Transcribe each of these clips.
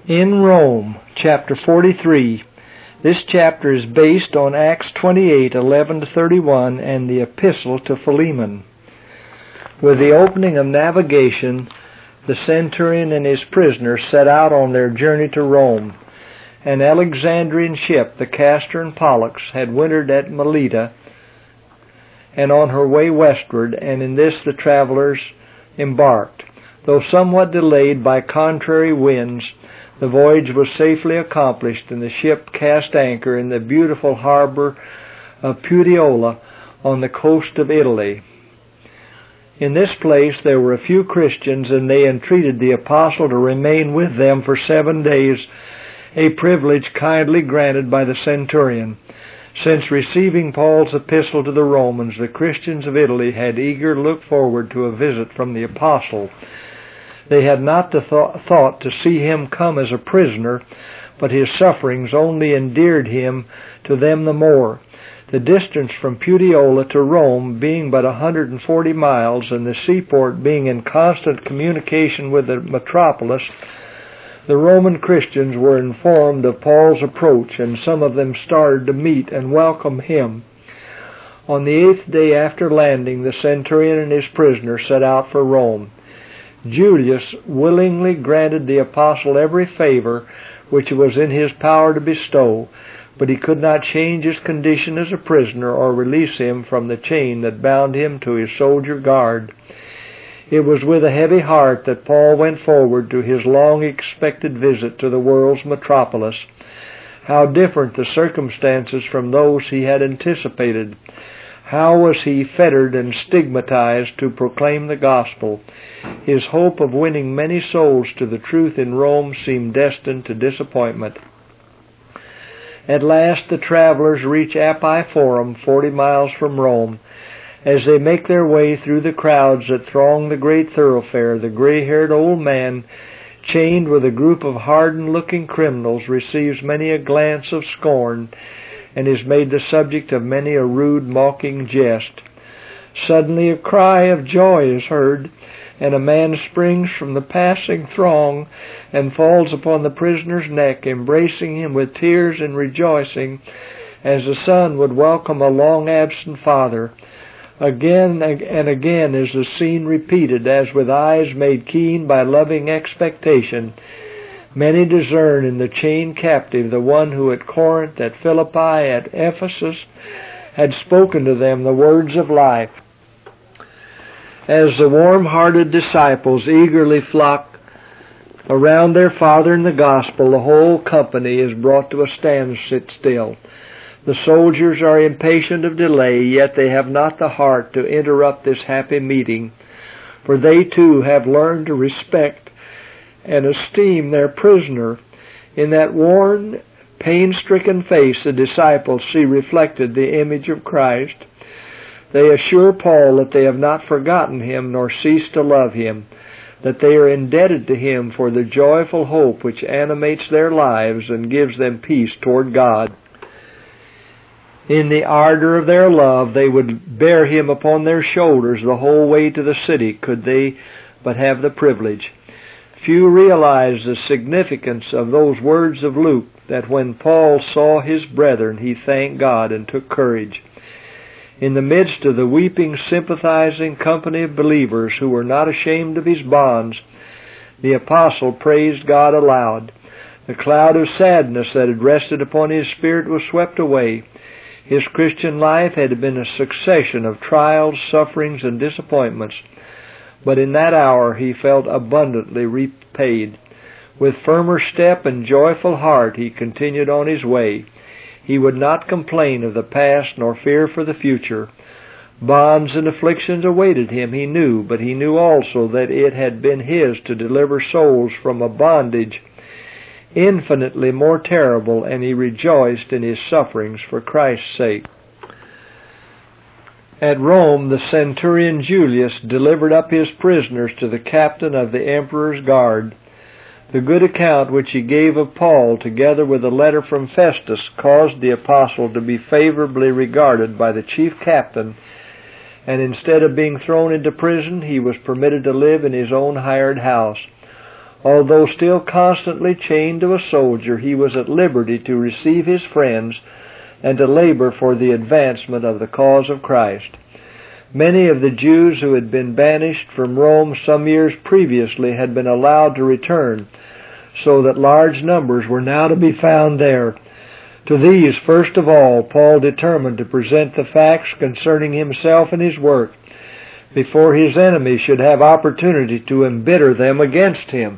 In Rome, chapter 43. This chapter is based on Acts 28:11-31 and the Epistle to Philemon. With the opening of navigation, the centurion and his prisoner set out on their journey to Rome. An Alexandrian ship, the Castor and Pollux, had wintered at Melita and on her way westward, and in this the travelers embarked. Though somewhat delayed by contrary winds, the voyage was safely accomplished, and the ship cast anchor in the beautiful harbor of Puteoli on the coast of Italy. In this place there were a few Christians, and they entreated the apostle to remain with them for 7 days, a privilege kindly granted by the centurion. Since receiving Paul's epistle to the Romans, the Christians of Italy had eagerly looked forward to a visit from the apostle. They had not the thought to see him come as a prisoner, but his sufferings only endeared him to them the more. The distance from Puteoli to Rome being but 140 miles, and the seaport being in constant communication with the metropolis, the Roman Christians were informed of Paul's approach, and some of them started to meet and welcome him. On the 8th day after landing, the centurion and his prisoner set out for Rome. Julius willingly granted the apostle every favor which it was in his power to bestow, but he could not change his condition as a prisoner or release him from the chain that bound him to his soldier guard. It was with a heavy heart that Paul went forward to his long-expected visit to the world's metropolis. How different the circumstances from those he had anticipated! How was he fettered and stigmatized to proclaim the gospel? His hope of winning many souls to the truth in Rome seemed destined to disappointment. At last the travelers reach Appian Forum, 40 miles from Rome. As they make their way through the crowds that throng the great thoroughfare, the gray-haired old man, chained with a group of hardened-looking criminals, receives many a glance of scorn, and is made the subject of many a rude, mocking jest. Suddenly a cry of joy is heard, and a man springs from the passing throng and falls upon the prisoner's neck, embracing him with tears and rejoicing, as a son would welcome a long-absent father. Again and again is the scene repeated, as with eyes made keen by loving expectation, many discern in the chained captive the one who at Corinth, at Philippi, at Ephesus had spoken to them the words of life. As the warm-hearted disciples eagerly flock around their Father in the gospel, the whole company is brought to a standstill. The soldiers are impatient of delay, yet they have not the heart to interrupt this happy meeting, for they too have learned to respect and esteem their prisoner. In that worn, pain-stricken face the disciples see reflected the image of Christ. They assure Paul that they have not forgotten him nor ceased to love him, that they are indebted to him for the joyful hope which animates their lives and gives them peace toward God. In the ardor of their love, they would bear him upon their shoulders the whole way to the city, could they but have the privilege. Few realize the significance of those words of Luke, that when Paul saw his brethren, he thanked God and took courage. In the midst of the weeping, sympathizing company of believers who were not ashamed of his bonds, the apostle praised God aloud. The cloud of sadness that had rested upon his spirit was swept away. His Christian life had been a succession of trials, sufferings, and disappointments, but in that hour he felt abundantly repaid. With firmer step and joyful heart he continued on his way. He would not complain of the past nor fear for the future. Bonds and afflictions awaited him, he knew, but he knew also that it had been his to deliver souls from a bondage infinitely more terrible, and he rejoiced in his sufferings for Christ's sake. At Rome, the centurion Julius delivered up his prisoners to the captain of the emperor's guard. The good account which he gave of Paul, together with a letter from Festus, caused the apostle to be favorably regarded by the chief captain, and instead of being thrown into prison, he was permitted to live in his own hired house. Although still constantly chained to a soldier, he was at liberty to receive his friends and to labor for the advancement of the cause of Christ. Many of the Jews who had been banished from Rome some years previously had been allowed to return, so that large numbers were now to be found there. To these, first of all, Paul determined to present the facts concerning himself and his work, before his enemies should have opportunity to embitter them against him.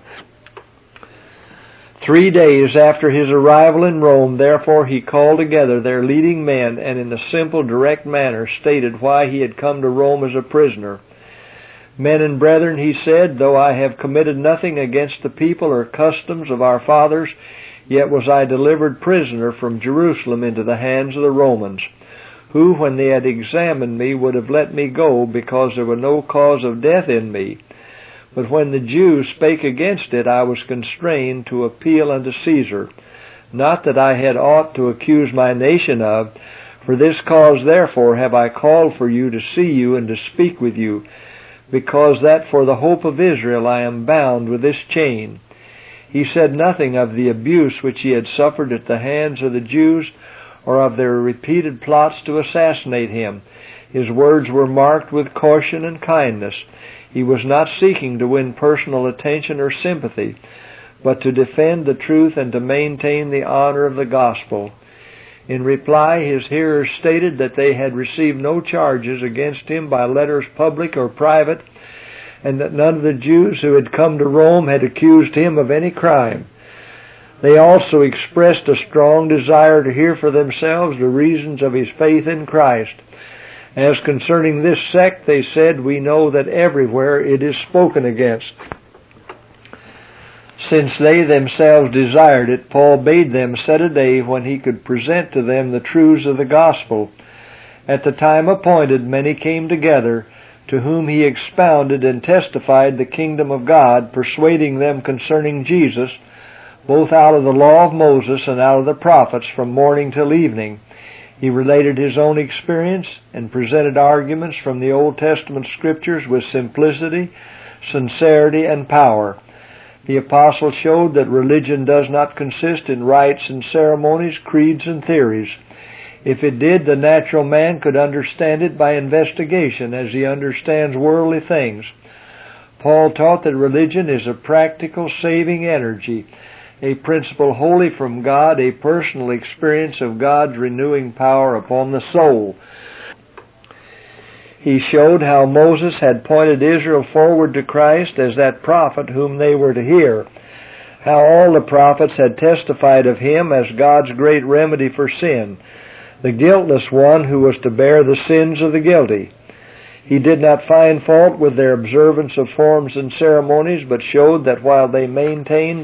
3 days after his arrival in Rome, therefore, he called together their leading men, and in a simple, direct manner stated why he had come to Rome as a prisoner. Men and brethren, he said, though I have committed nothing against the people or customs of our fathers, yet was I delivered prisoner from Jerusalem into the hands of the Romans, who, when they had examined me, would have let me go, because there was no cause of death in me. But when the Jews spake against it, I was constrained to appeal unto Caesar. Not that I had aught to accuse my nation of. For this cause therefore have I called for you to see you and to speak with you, because that for the hope of Israel I am bound with this chain. He said nothing of the abuse which he had suffered at the hands of the Jews, or of their repeated plots to assassinate him. His words were marked with caution and kindness. He was not seeking to win personal attention or sympathy, but to defend the truth and to maintain the honor of the gospel. In reply, his hearers stated that they had received no charges against him by letters public or private, and that none of the Jews who had come to Rome had accused him of any crime. They also expressed a strong desire to hear for themselves the reasons of his faith in Christ. As concerning this sect, they said, we know that everywhere it is spoken against. Since they themselves desired it, Paul bade them set a day when he could present to them the truths of the gospel. At the time appointed, many came together, to whom he expounded and testified the kingdom of God, persuading them concerning Jesus, both out of the law of Moses and out of the prophets, from morning till evening. He related his own experience and presented arguments from the Old Testament Scriptures with simplicity, sincerity, and power. The apostle showed that religion does not consist in rites and ceremonies, creeds and theories. If it did, the natural man could understand it by investigation, as he understands worldly things. Paul taught that religion is a practical, saving energy, a principle wholly from God, a personal experience of God's renewing power upon the soul. He showed how Moses had pointed Israel forward to Christ as that prophet whom they were to hear, how all the prophets had testified of him as God's great remedy for sin, the guiltless one who was to bear the sins of the guilty. He did not find fault with their observance of forms and ceremonies, but showed that while they maintained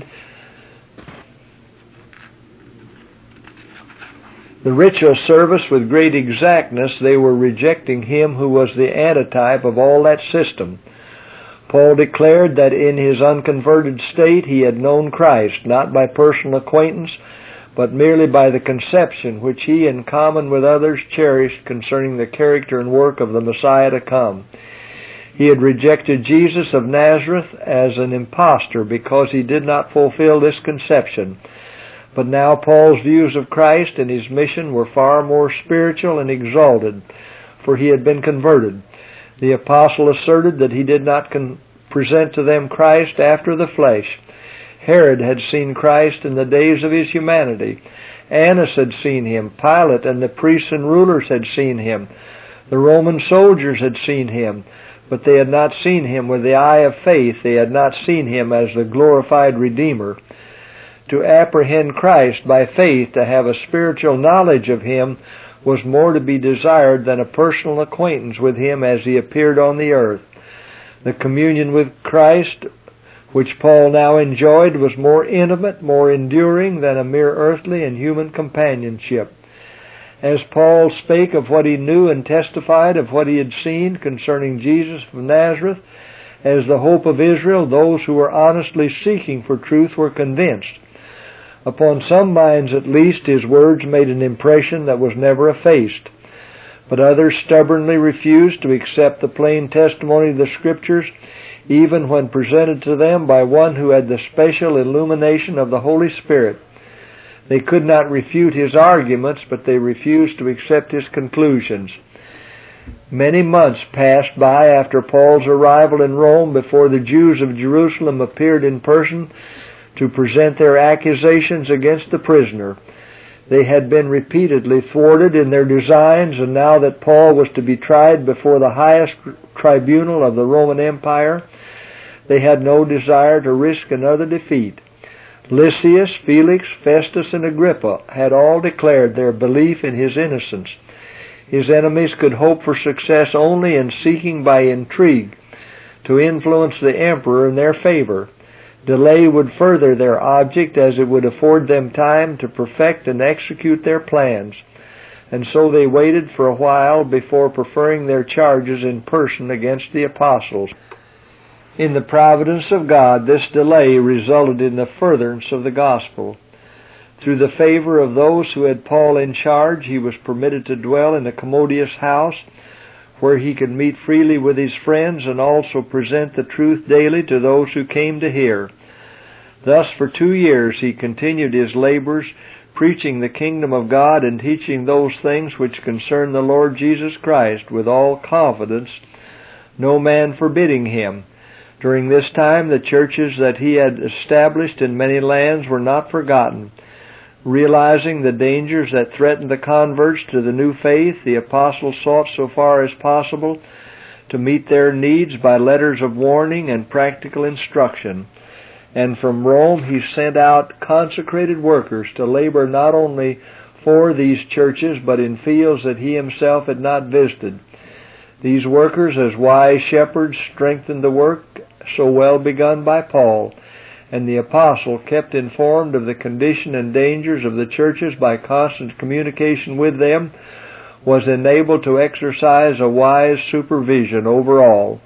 the ritual service with great exactness, they were rejecting him who was the antitype of all that system. Paul declared that in his unconverted state he had known Christ, not by personal acquaintance, but merely by the conception which he, in common with others, cherished concerning the character and work of the Messiah to come. He had rejected Jesus of Nazareth as an impostor because he did not fulfill this conception. But now Paul's views of Christ and his mission were far more spiritual and exalted, for he had been converted. The apostle asserted that he did not present to them Christ after the flesh. Herod had seen Christ in the days of his humanity. Annas had seen him. Pilate and the priests and rulers had seen him. The Roman soldiers had seen him. But they had not seen him with the eye of faith. They had not seen him as the glorified Redeemer. To apprehend Christ by faith, to have a spiritual knowledge of him, was more to be desired than a personal acquaintance with him as he appeared on the earth. The communion with Christ, which Paul now enjoyed, was more intimate, more enduring than a mere earthly and human companionship. As Paul spake of what he knew and testified of what he had seen concerning Jesus of Nazareth, as the hope of Israel, those who were honestly seeking for truth were convinced. Upon some minds at least his words made an impression that was never effaced. But others stubbornly refused to accept the plain testimony of the Scriptures, even when presented to them by one who had the special illumination of the Holy Spirit. They could not refute his arguments, but they refused to accept his conclusions. Many months passed by after Paul's arrival in Rome before the Jews of Jerusalem appeared in person to present their accusations against the prisoner. They had been repeatedly thwarted in their designs, and now that Paul was to be tried before the highest tribunal of the Roman Empire, they had no desire to risk another defeat. Lysias, Felix, Festus, and Agrippa had all declared their belief in his innocence. His enemies could hope for success only in seeking by intrigue to influence the emperor in their favor. Delay would further their object, as it would afford them time to perfect and execute their plans, and so they waited for a while before preferring their charges in person against the apostles. In the providence of God, this delay resulted in the furtherance of the gospel. Through the favor of those who had Paul in charge, he was permitted to dwell in a commodious house where he could meet freely with his friends and also present the truth daily to those who came to hear. Thus for 2 years he continued his labors, preaching the kingdom of God and teaching those things which concern the Lord Jesus Christ with all confidence, no man forbidding him. During this time the churches that he had established in many lands were not forgotten. Realizing the dangers that threatened the converts to the new faith, the apostles sought so far as possible to meet their needs by letters of warning and practical instruction. And from Rome he sent out consecrated workers to labor not only for these churches, but in fields that he himself had not visited. These workers, as wise shepherds, strengthened the work so well begun by Paul, and the apostle, kept informed of the condition and dangers of the churches by constant communication with them, was enabled to exercise a wise supervision over all.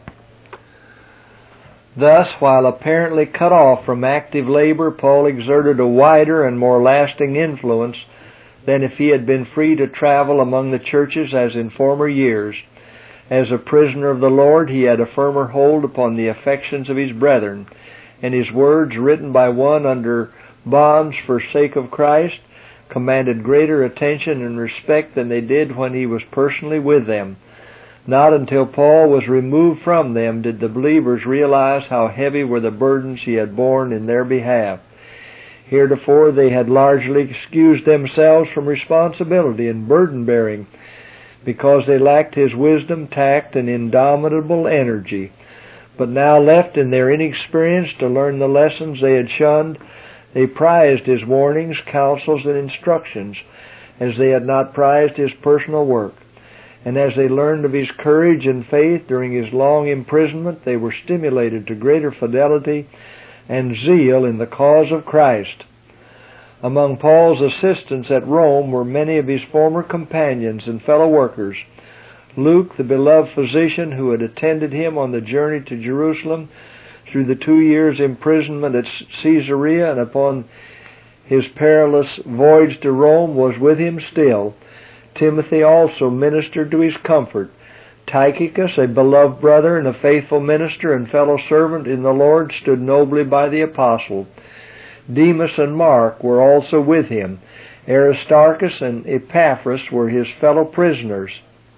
Thus, while apparently cut off from active labor, Paul exerted a wider and more lasting influence than if he had been free to travel among the churches as in former years. As a prisoner of the Lord, he had a firmer hold upon the affections of his brethren, and his words, written by one under bonds for sake of Christ, commanded greater attention and respect than they did when he was personally with them. Not until Paul was removed from them did the believers realize how heavy were the burdens he had borne in their behalf. Heretofore they had largely excused themselves from responsibility and burden-bearing because they lacked his wisdom, tact, and indomitable energy. But now left in their inexperience to learn the lessons they had shunned, they prized his warnings, counsels, and instructions, as they had not prized his personal work. And as they learned of his courage and faith during his long imprisonment, they were stimulated to greater fidelity and zeal in the cause of Christ. Among Paul's assistants at Rome were many of his former companions and fellow workers. Luke, the beloved physician who had attended him on the journey to Jerusalem through the 2 years' imprisonment at Caesarea and upon his perilous voyage to Rome, was with him still. Timothy also ministered to his comfort. Tychicus, a beloved brother and a faithful minister and fellow servant in the Lord, stood nobly by the apostle. Demas and Mark were also with him. Aristarchus and Epaphras were his fellow prisoners.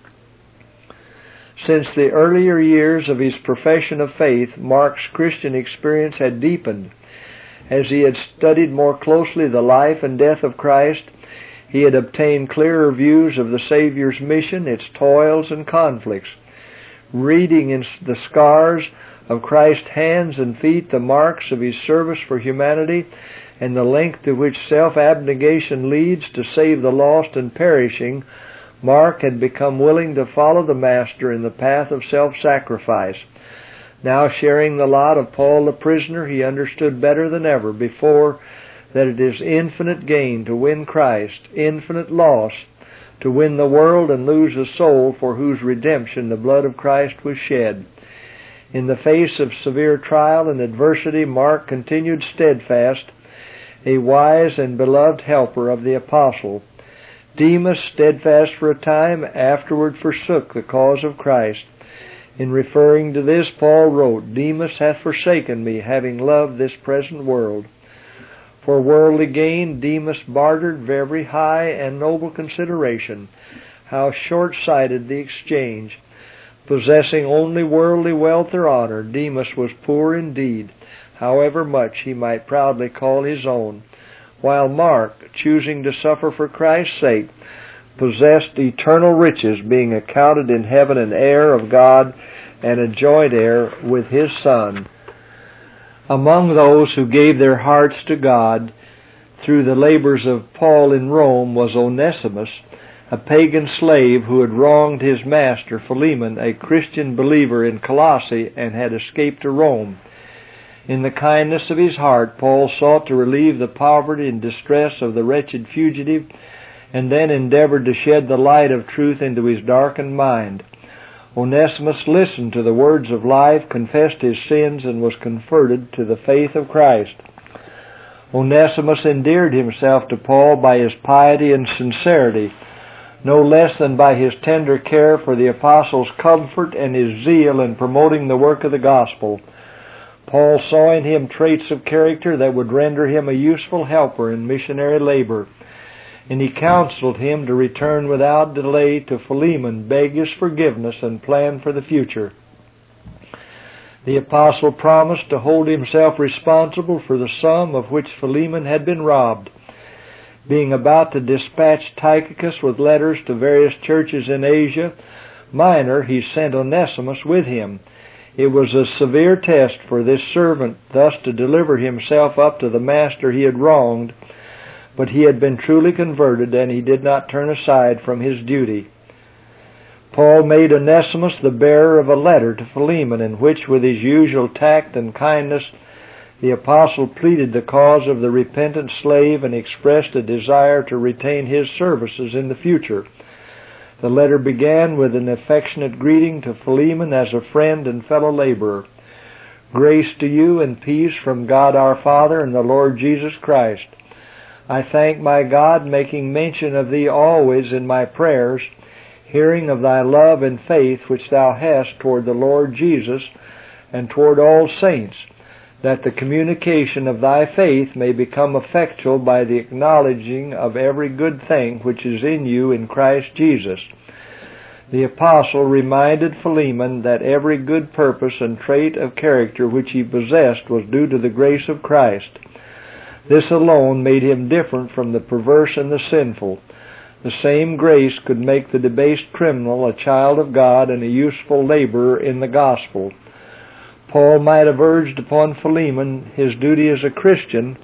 Since the earlier years of his profession of faith, Mark's Christian experience had deepened. As he had studied more closely the life and death of Christ, he had obtained clearer views of the Savior's mission, its toils and conflicts. Reading in the scars of Christ's hands and feet the marks of his service for humanity and the length to which self-abnegation leads to save the lost and perishing, Mark had become willing to follow the Master in the path of self-sacrifice. Now, sharing the lot of Paul the prisoner, he understood better than ever before that it is infinite gain to win Christ, infinite loss to win the world and lose a soul for whose redemption the blood of Christ was shed. In the face of severe trial and adversity, Mark continued steadfast, a wise and beloved helper of the apostle. Demas, steadfast for a time, afterward forsook the cause of Christ. In referring to this, Paul wrote, Demas hath forsaken me, having loved this present world. For worldly gain, Demas bartered very high and noble consideration. How short-sighted the exchange! Possessing only worldly wealth or honor, Demas was poor indeed, however much he might proudly call his own, while Mark, choosing to suffer for Christ's sake, possessed eternal riches, being accounted in heaven an heir of God and a joint heir with his Son. Among those who gave their hearts to God through the labors of Paul in Rome was Onesimus, a pagan slave who had wronged his master Philemon, a Christian believer in Colossae, and had escaped to Rome. In the kindness of his heart, Paul sought to relieve the poverty and distress of the wretched fugitive, and then endeavored to shed the light of truth into his darkened mind. Onesimus listened to the words of life, confessed his sins, and was converted to the faith of Christ. Onesimus endeared himself to Paul by his piety and sincerity, no less than by his tender care for the apostles' comfort and his zeal in promoting the work of the gospel. Paul saw in him traits of character that would render him a useful helper in missionary labor, and he counseled him to return without delay to Philemon, beg his forgiveness, and plan for the future. The apostle promised to hold himself responsible for the sum of which Philemon had been robbed. Being about to dispatch Tychicus with letters to various churches in Asia Minor, he sent Onesimus with him. It was a severe test for this servant thus to deliver himself up to the master he had wronged, but he had been truly converted, and he did not turn aside from his duty. Paul made Onesimus the bearer of a letter to Philemon, in which, with his usual tact and kindness, the apostle pleaded the cause of the repentant slave and expressed a desire to retain his services in the future. The letter began with an affectionate greeting to Philemon as a friend and fellow laborer. Grace to you and peace from God our Father and the Lord Jesus Christ. I thank my God, making mention of thee always in my prayers, hearing of thy love and faith which thou hast toward the Lord Jesus and toward all saints, that the communication of thy faith may become effectual by the acknowledging of every good thing which is in you in Christ Jesus. The apostle reminded Philemon that every good purpose and trait of character which he possessed was due to the grace of Christ. This alone made him different from the perverse and the sinful. The same grace could make the debased criminal a child of God and a useful laborer in the gospel. Paul might have urged upon Philemon his duty as a Christian,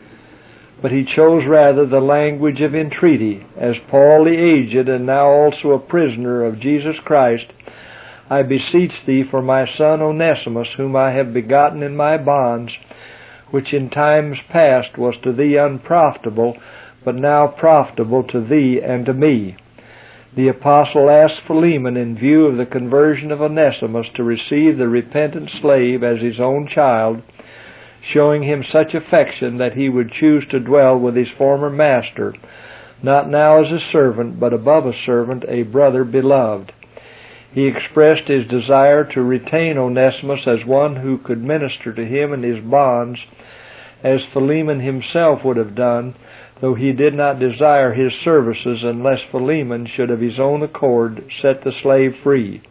but he chose rather the language of entreaty. As Paul the aged, and now also a prisoner of Jesus Christ, I beseech thee for my son Onesimus, whom I have begotten in my bonds, which in times past was to thee unprofitable, but now profitable to thee and to me. The apostle asked Philemon, in view of the conversion of Onesimus, to receive the repentant slave as his own child, showing him such affection that he would choose to dwell with his former master, not now as a servant, but above a servant, a brother beloved. He expressed his desire to retain Onesimus as one who could minister to him in his bonds, as Philemon himself would have done, though he did not desire his services unless Philemon should of his own accord set the slave free.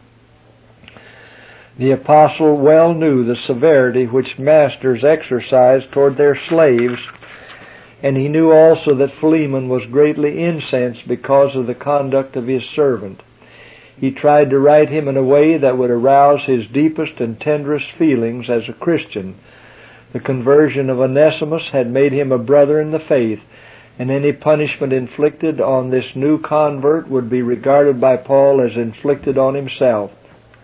The apostle well knew the severity which masters exercise toward their slaves, and he knew also that Philemon was greatly incensed because of the conduct of his servant. He tried to write him in a way that would arouse his deepest and tenderest feelings as a Christian. The conversion of Onesimus had made him a brother in the faith, and any punishment inflicted on this new convert would be regarded by Paul as inflicted on himself.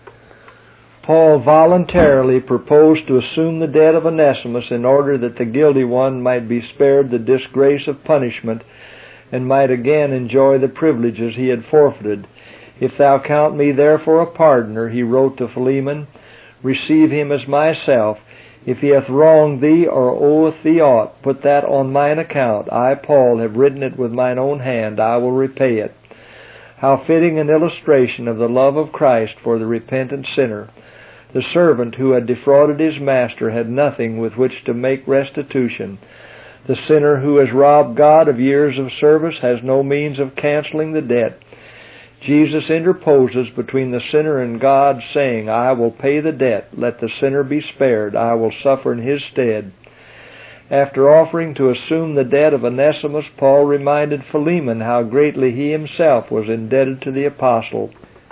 Paul voluntarily proposed to assume the debt of Onesimus in order that the guilty one might be spared the disgrace of punishment and might again enjoy the privileges he had forfeited. If thou count me therefore a pardoner, he wrote to Philemon, receive him as myself. If he hath wronged thee, or oweth thee aught, put that on mine account. I, Paul, have written it with mine own hand. I will repay it. How fitting an illustration of the love of Christ for the repentant sinner. The servant who had defrauded his master had nothing with which to make restitution. The sinner who has robbed God of years of service has no means of canceling the debt. Jesus interposes between the sinner and God, saying, I will pay the debt. Let the sinner be spared. I will suffer in his stead. After offering to assume the debt of Onesimus, Paul reminded Philemon how greatly he himself was indebted to the apostle.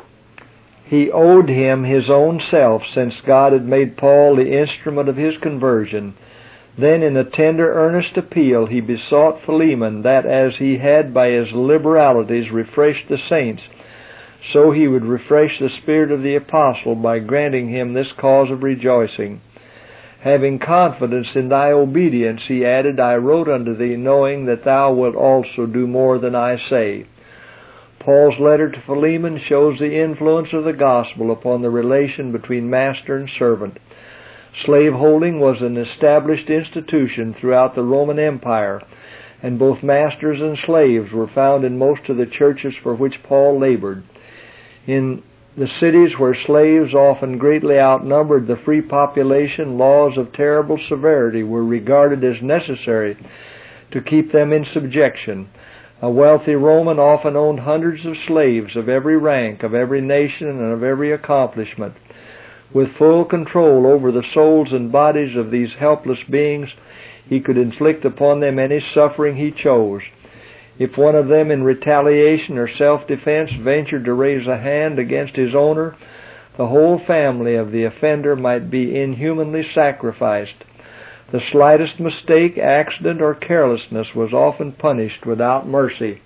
He owed him his own self, since God had made Paul the instrument of his conversion. Then in a tender, earnest appeal he besought Philemon that as he had by his liberalities refreshed the saints, so he would refresh the spirit of the apostle by granting him this cause of rejoicing. Having confidence in thy obedience, he added, I wrote unto thee, knowing that thou wilt also do more than I say. Paul's letter to Philemon shows the influence of the gospel upon the relation between master and servant. Slaveholding was an established institution throughout the Roman Empire, and both masters and slaves were found in most of the churches for which Paul labored. In the cities where slaves often greatly outnumbered the free population, laws of terrible severity were regarded as necessary to keep them in subjection. A wealthy Roman often owned hundreds of slaves of every rank, of every nation, and of every accomplishment. With full control over the souls and bodies of these helpless beings, he could inflict upon them any suffering he chose. If one of them in retaliation or self-defense ventured to raise a hand against his owner, the whole family of the offender might be inhumanly sacrificed. The slightest mistake, accident, or carelessness was often punished without mercy.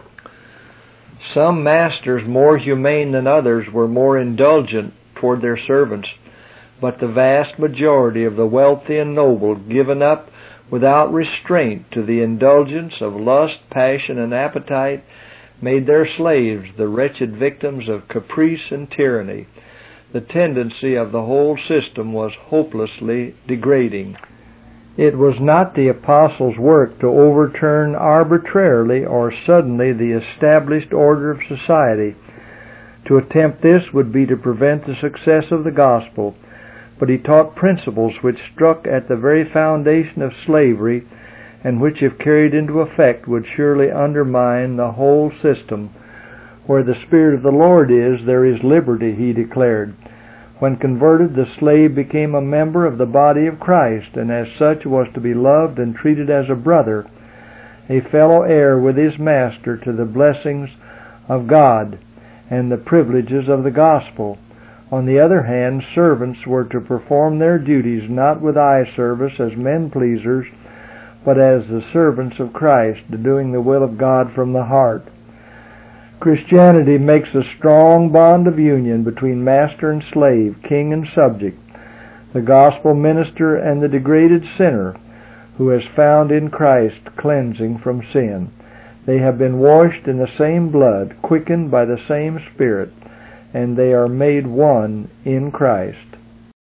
Some masters, more humane than others, were more indulgent toward their servants, but the vast majority of the wealthy and noble, given up without restraint to the indulgence of lust, passion, and appetite, made their slaves the wretched victims of caprice and tyranny. The tendency of the whole system was hopelessly degrading. It was not the apostles' work to overturn arbitrarily or suddenly the established order of society. To attempt this would be to prevent the success of the gospel, but he taught principles which struck at the very foundation of slavery, and which, if carried into effect, would surely undermine the whole system. Where the Spirit of the Lord is, there is liberty, he declared. When converted, the slave became a member of the body of Christ, and as such was to be loved and treated as a brother, a fellow heir with his master to the blessings of God and the privileges of the gospel. On the other hand, servants were to perform their duties not with eye service as men-pleasers, but as the servants of Christ, doing the will of God from the heart. Christianity makes a strong bond of union between master and slave, king and subject, the gospel minister and the degraded sinner who has found in Christ cleansing from sin. They have been washed in the same blood, quickened by the same Spirit, and they are made one in Christ.